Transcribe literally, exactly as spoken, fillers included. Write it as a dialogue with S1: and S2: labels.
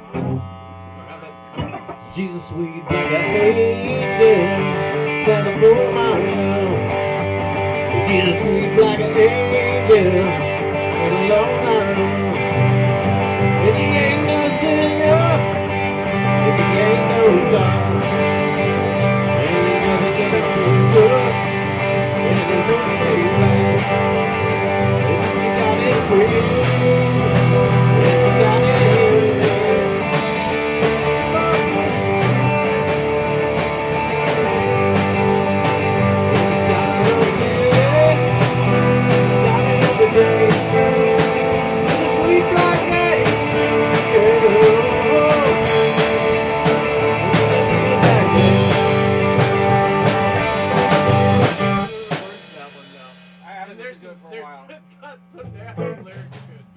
S1: She's a sweet black angel, California. She's a sweet black angel, and long night. And she ain't no singer, and she ain't no star.